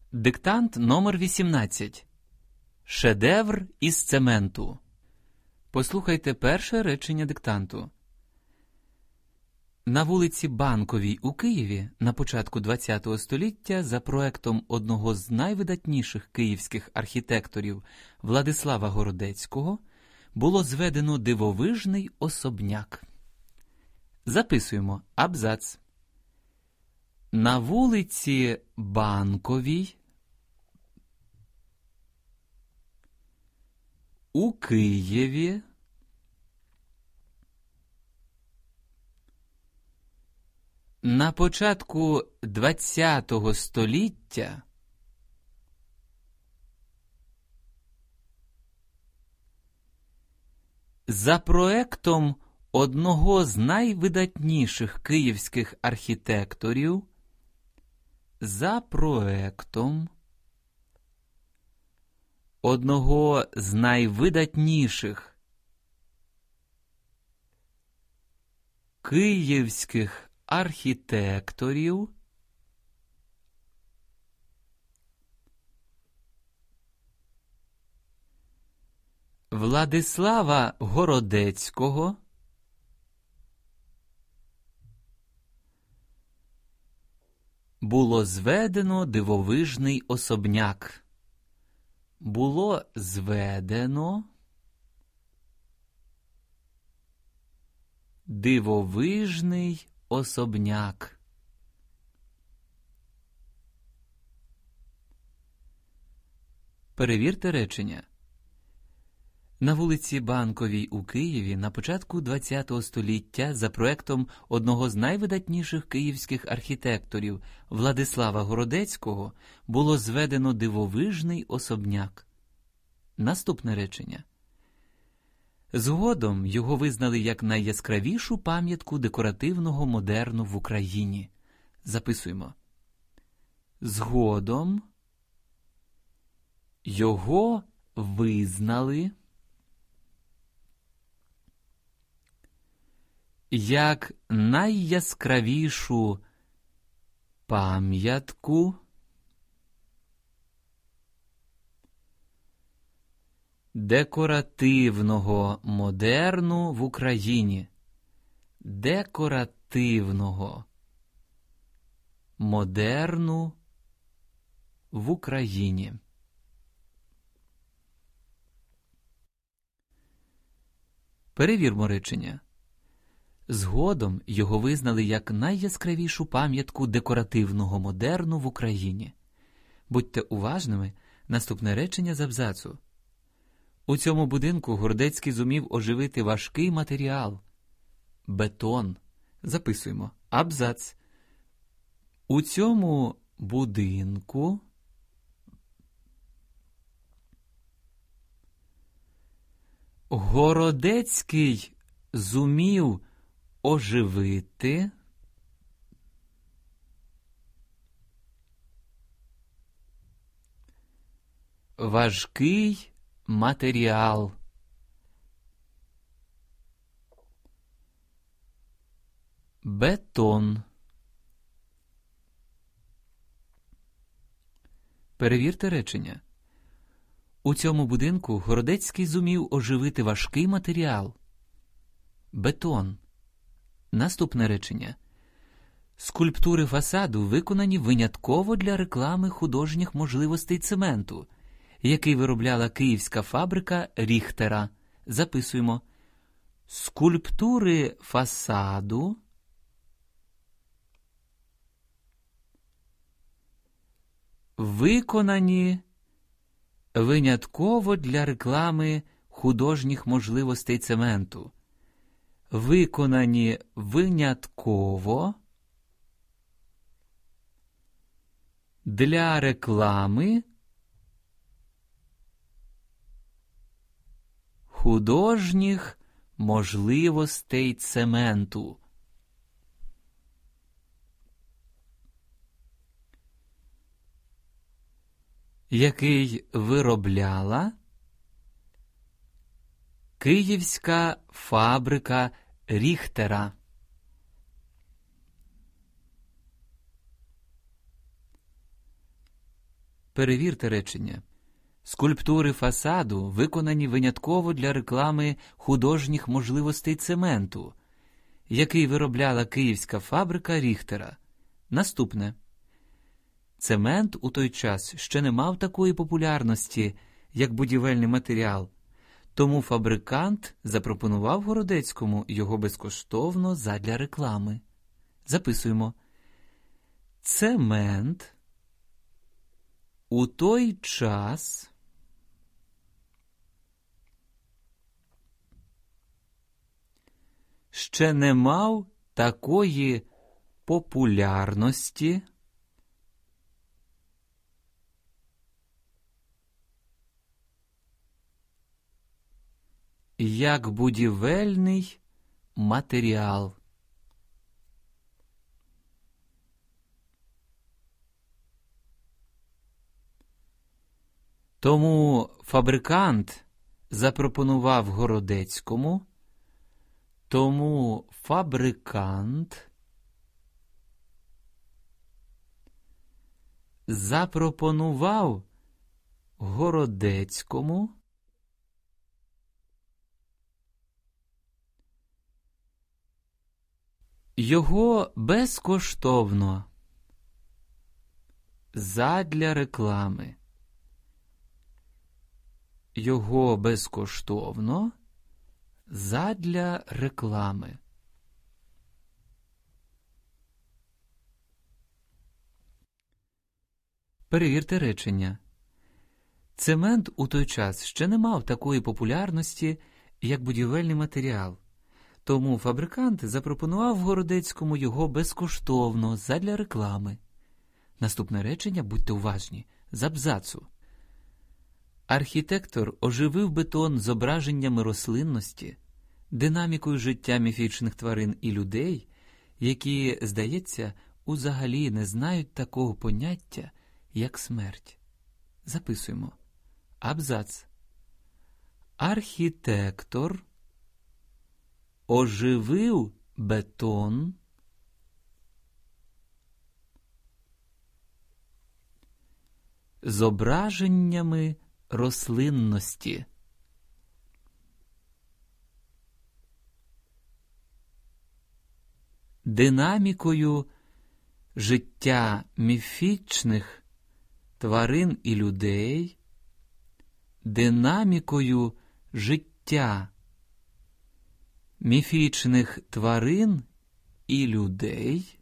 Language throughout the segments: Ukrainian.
Диктант номер 18. Шедевр із цементу. Послухайте перше речення диктанту. На вулиці Банковій у Києві на початку ХХ століття за проектом одного з найвидатніших київських архітекторів Владислава Городецького було зведено дивовижний особняк. Записуємо абзац. На вулиці Банковій у Києві на початку ХХ століття за проектом одного з найвидатніших київських архітекторів одного з найвидатніших київських архітекторів Владислава Городецького було зведено дивовижний особняк. Було зведено дивовижний особняк. Перевірте речення. На вулиці Банковій у Києві на початку ХХ століття за проектом одного з найвидатніших київських архітекторів Владислава Городецького було зведено дивовижний особняк. Наступне речення. Згодом його визнали як найяскравішу пам'ятку декоративного модерну в Україні. Записуємо. Згодом його визнали як найяскравішу пам'ятку декоративного модерну в Україні. Декоративного модерну в Україні. Перевірмо речення. Згодом його визнали як найяскравішу пам'ятку декоративного модерну в Україні. Будьте уважними, наступне речення з абзацу. У цьому будинку Городецький зумів оживити важкий матеріал – бетон. Записуємо. Абзац. У цьому будинку Городецький зумів оживити важкий матеріал. Бетон. Перевірте речення. У цьому будинку Городецький зумів оживити важкий матеріал. Бетон. Наступне речення. Скульптури фасаду виконані винятково для реклами художніх можливостей цементу, який виробляла київська фабрика Ріхтера. Записуємо. Скульптури фасаду виконані винятково для реклами художніх можливостей цементу. Виконані винятково для реклами художніх можливостей цементу. Який виробляла київська фабрика Ріхтера. Перевірте речення. Скульптури фасаду виконані винятково для реклами художніх можливостей цементу, який виробляла київська фабрика Ріхтера. Наступне. Цемент у той час ще не мав такої популярності, як будівельний матеріал, тому фабрикант запропонував Городецькому його безкоштовно задля реклами. Записуємо. Цемент у той час ще не мав такої популярності, як будівельний матеріал. Тому фабрикант запропонував Городецькому, його безкоштовно задля реклами. Його безкоштовно задля реклами. Перевірте речення. Цемент у той час ще не мав такої популярності, як будівельний матеріал. Тому фабрикант запропонував Городецькому його безкоштовно задля реклами. Наступне речення, будьте уважні, з абзацу. Архітектор оживив бетон зображеннями рослинності, динамікою життя міфічних тварин і людей, які, здається, узагалі не знають такого поняття, як смерть. Записуємо. Абзац. Архітектор оживив бетон зображеннями рослинності, динамікою життя міфічних тварин і людей, динамікою життя міфічних тварин і людей,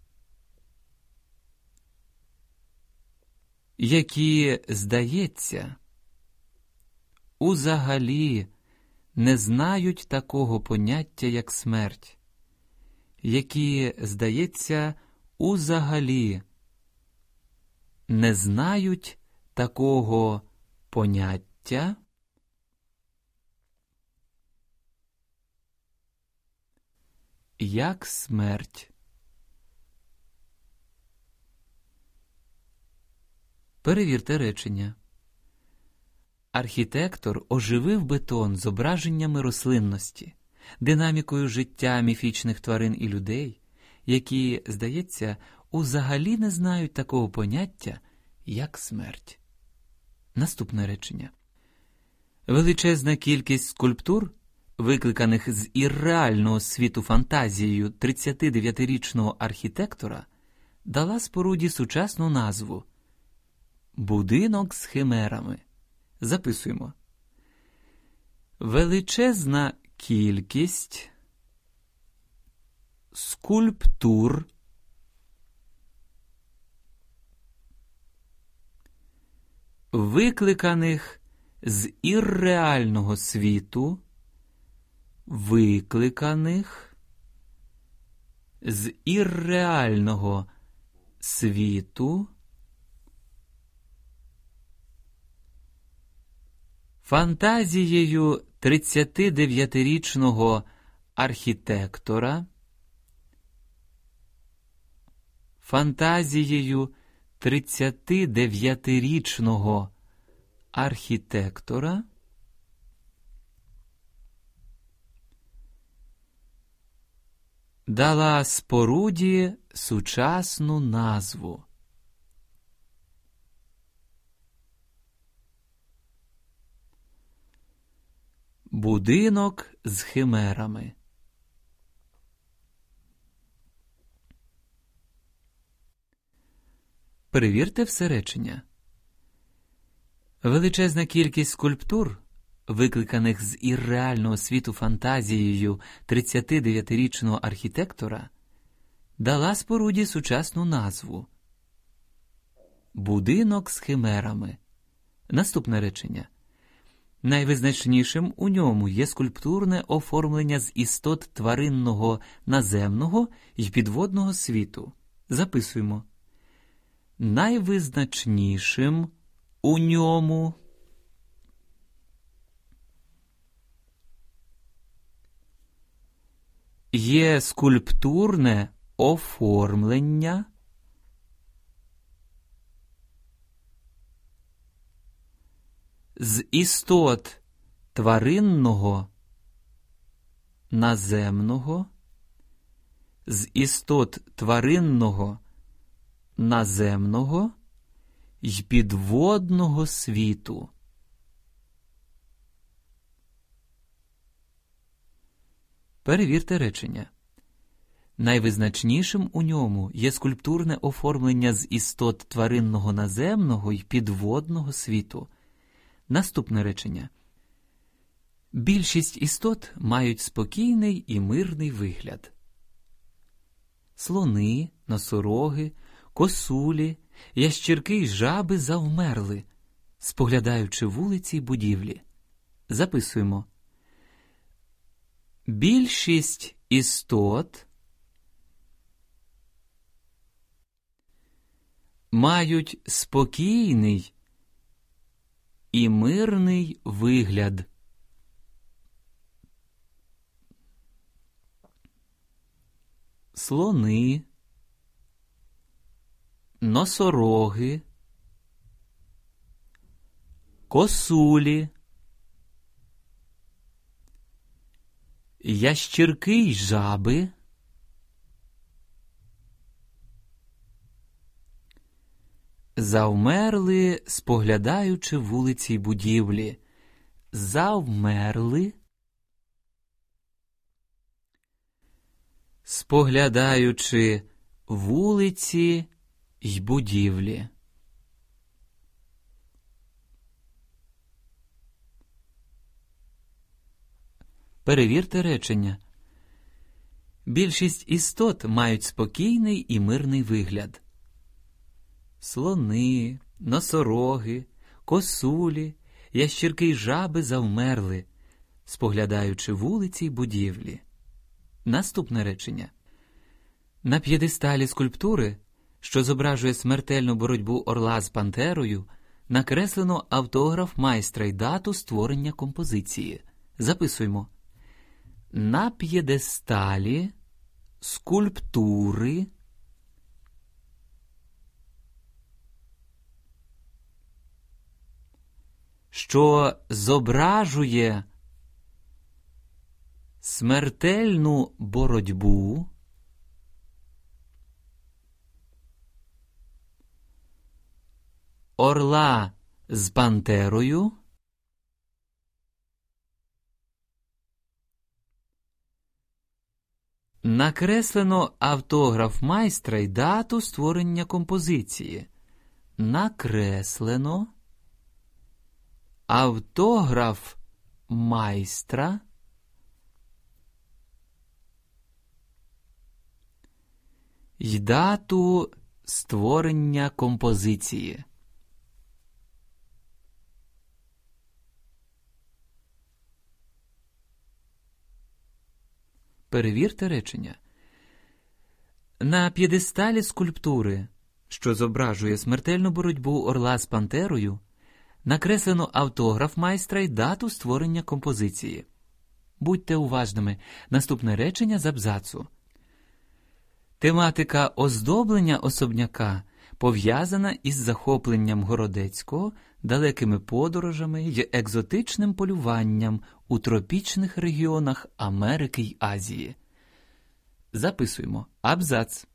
які, здається, узагалі не знають такого поняття, як смерть, які, здається, узагалі не знають такого поняття, як смерть. Перевірте речення. Архітектор оживив бетон зображеннями рослинності, динамікою життя міфічних тварин і людей, які, здається, узагалі не знають такого поняття, як смерть. Наступне речення. Величезна кількість скульптур, викликаних з ірреального світу фантазією 39-річного архітектора, дала споруді сучасну назву «Будинок з химерами». Записуємо. Величезна кількість скульптур, викликаних з ірреального світу, фантазією 39-річного архітектора, дала споруді сучасну назву Будинок з химерами. Перевірте все речення. Величезна кількість скульптур, викликаних з ірреального світу фантазією 39-річного архітектора, дала споруді сучасну назву «Будинок з химерами». Наступне речення. Найвизначнішим у ньому є скульптурне оформлення з істот тваринного, наземного і підводного світу. Записуємо. Найвизначнішим у ньому є скульптурне оформлення з істот тваринного, наземного, з істот тваринного, наземного й підводного світу. Перевірте речення. Найвизначнішим у ньому є скульптурне оформлення з істот тваринного, наземного й підводного світу. Наступне речення. Більшість істот мають спокійний і мирний вигляд. Слони, носороги, косулі, ящірки й жаби завмерли, споглядаючи вулиці й будівлі. Записуємо. Більшість істот мають спокійний і мирний вигляд. Слони, носороги, косулі, ящірки й жаби завмерли, споглядаючи вулиці й будівлі. Завмерли, споглядаючи вулиці й будівлі. Перевірте речення. Більшість істот мають спокійний і мирний вигляд. Слони, носороги, косулі, ящірки й жаби завмерли, споглядаючи вулиці й будівлі. Наступне речення. На п'єдесталі скульптури, що зображує смертельну боротьбу орла з пантерою, накреслено автограф майстра й дату створення композиції. Записуємо. На п'єдесталі скульптури, що зображує смертельну боротьбу орла з пантерою, накреслено автограф майстра й дату створення композиції. Накреслено автограф майстра й дату створення композиції. Перевірте речення. На п'єдесталі скульптури, що зображує смертельну боротьбу орла з пантерою, накреслено автограф майстра й дату створення композиції. Будьте уважними. Наступне речення з абзацу. Тематика оздоблення особняка пов'язана із захопленням Городецького далекими подорожами й екзотичним полюванням у тропічних регіонах Америки й Азії. Записуємо. Абзац.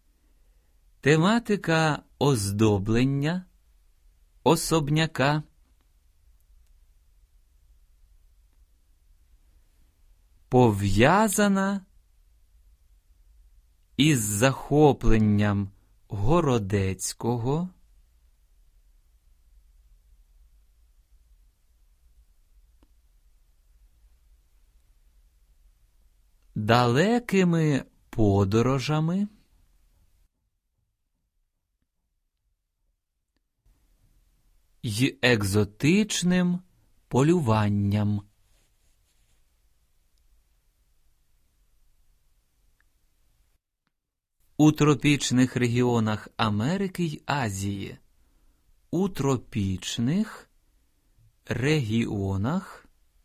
Тематика оздоблення особняка пов'язана із захопленням Городецького далекими подорожами й екзотичним полюванням. У тропічних регіонах Америки й Азії. У тропічних регіонах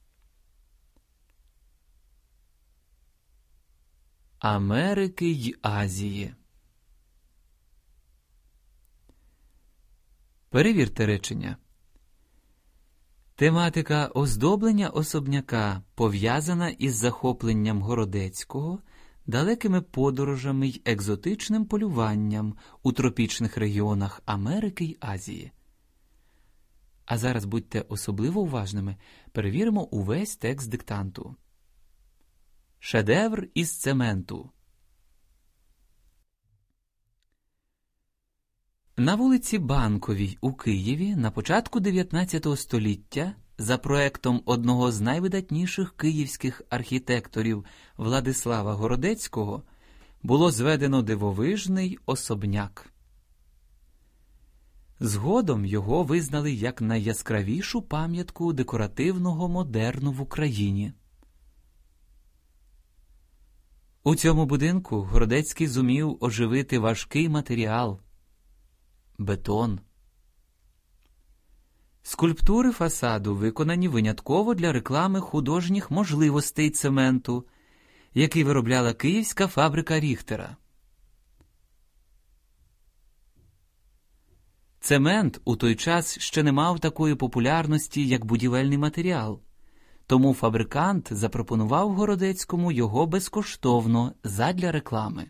Америки й Азії. Перевірте речення. Тематика оздоблення особняка пов'язана із захопленням Городецького, далекими подорожами й екзотичним полюванням у тропічних регіонах Америки й Азії. А зараз будьте особливо уважними. Перевіримо увесь текст диктанту. Шедевр із цементу. На вулиці Банковій у Києві на початку 19 століття за проектом одного з найвидатніших київських архітекторів Владислава Городецького було зведено дивовижний особняк. Згодом його визнали як найяскравішу пам'ятку декоративного модерну в Україні. У цьому будинку Городецький зумів оживити важкий матеріал – бетон. Скульптури фасаду виконані винятково для реклами художніх можливостей цементу, який виробляла київська фабрика Ріхтера. Цемент у той час ще не мав такої популярності, як будівельний матеріал, тому фабрикант запропонував Городецькому його безкоштовно задля реклами.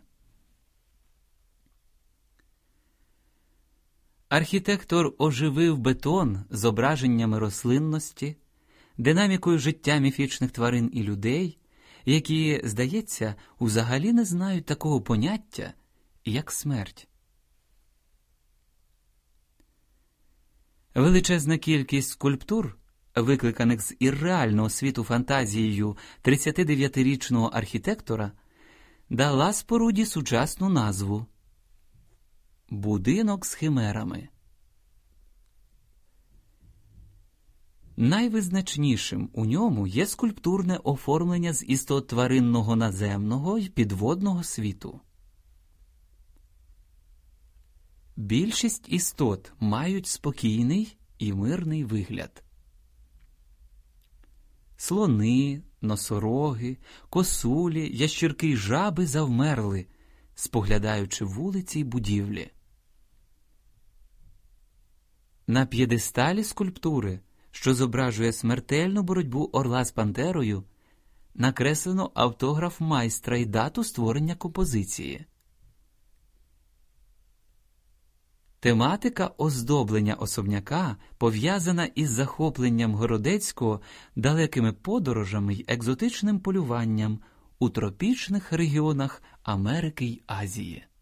Архітектор оживив бетон зображеннями рослинності, динамікою життя міфічних тварин і людей, які, здається, взагалі не знають такого поняття, як смерть. Величезна кількість скульптур, викликаних з ірреального світу фантазією 39-річного архітектора, дала споруді сучасну назву – «Будинок з химерами». Найвизначнішим у ньому є скульптурне оформлення з істот тваринного наземного й підводного світу. Більшість істот мають спокійний і мирний вигляд. Слони, носороги, косулі, ящірки й жаби завмерли, споглядаючи вулиці й будівлі. На п'єдесталі скульптури, що зображує смертельну боротьбу орла з пантерою, накреслено автограф майстра й дату створення композиції. Тематика оздоблення особняка пов'язана із захопленням Городецького далекими подорожами й екзотичним полюванням у тропічних регіонах Америки й Азії.